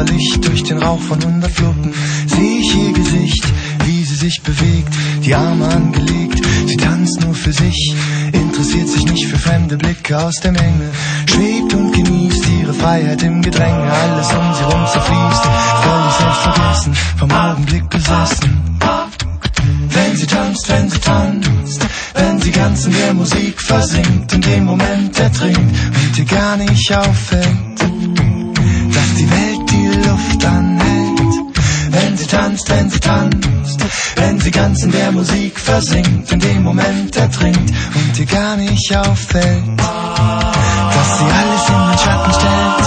Licht durch den Rauch von 100 Fluppen. Seh ich ihr Gesicht, wie sie sich bewegt, die Arme angelegt, sie tanzt nur für sich, interessiert sich nicht für fremde Blicke aus der Menge, schwebt und genießt ihre Freiheit im Gedränge, alles um sie rum zerfließt, völlig selbstvergessen, vom Augenblick besessen. Wenn sie tanzt, wenn sie tanzt, wenn sie ganz in der Musik versinkt, in dem Moment ertrinkt und dir gar nicht auffällt, dass die Welt die Luft anhält. Wenn sie tanzt, wenn sie tanzt, wenn sie ganz in der Musik versinkt, in dem Moment ertrinkt und dir gar nicht auffällt, dass sie alles in den Schatten stellt.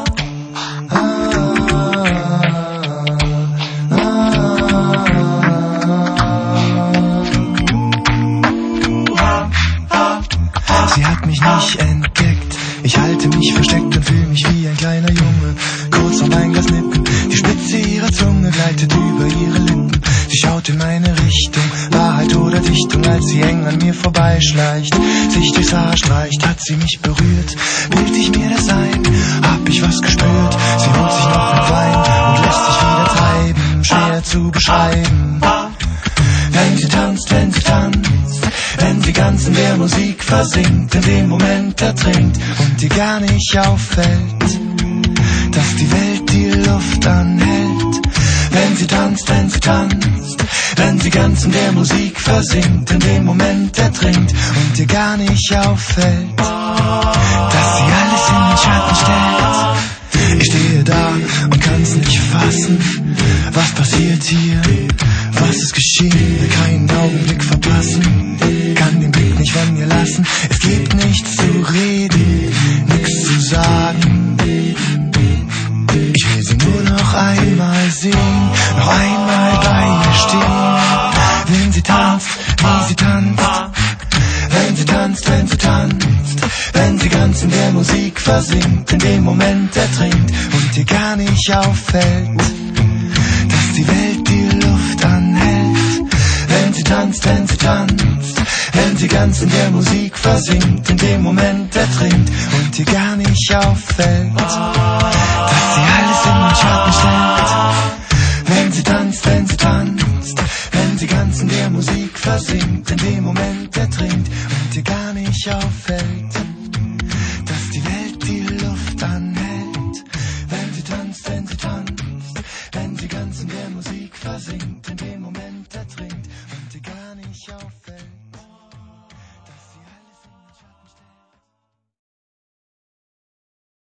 Sie hat mich nicht entdeckt, ich halte mich versteckt und fühle mich wie ein kleiner Junge. Kurz am Weinglas nippen, die Spitze ihrer Zunge gleitet über ihre Lippen. Sie schaut in meine Richtung, Wahrheit oder Dichtung, als sie eng an mir vorbeischleicht, sich durchs Haar streicht, hat sie mich berührt. Bild ich mir das ein, hab ich was gespürt. Sie holt sich noch einen Wein und lässt sich wieder treiben, schwer zu beschreiben. Wenn sie tanzt, wenn sie tanzt, wenn sie ganz in der Musik versinkt, in dem Moment ertrinkt und dir gar nicht auffällt, dass die Welt die Luft anhält. Wenn sie tanzt, wenn sie tanzt, wenn sie ganz in der Musik versinkt, in dem Moment ertrinkt und dir gar nicht auffällt, dass sie alles in den Schatten stellt. Ich stehe da und kann's nicht fassen, was passiert hier, was ist geschehen, will keinen Augenblick verpassen, kann den Blick nicht von mir lassen, es gibt nichts zu reden, nichts zu sagen. Ich will sie nur noch einmal sehen, noch einmal bei ihr stehen. Wenn sie tanzt, wie sie tanzt, wenn sie tanzt, wenn sie tanzt, wenn sie ganz in der Musik versinkt, in dem Moment ertrinkt und dir gar nicht auffällt, dass die Welt die Luft anhält. Wenn sie tanzt, wenn sie tanzt, wenn sie ganz in der Musik versinkt, in dem Moment ertrinkt und dir gar nicht auffällt, dass sie alles in den Schatten stellt. Wenn sie tanzt, wenn sie tanzt, wenn sie ganz in der Musik versinkt, in dem Moment ertrinkt und dir gar nicht auffällt,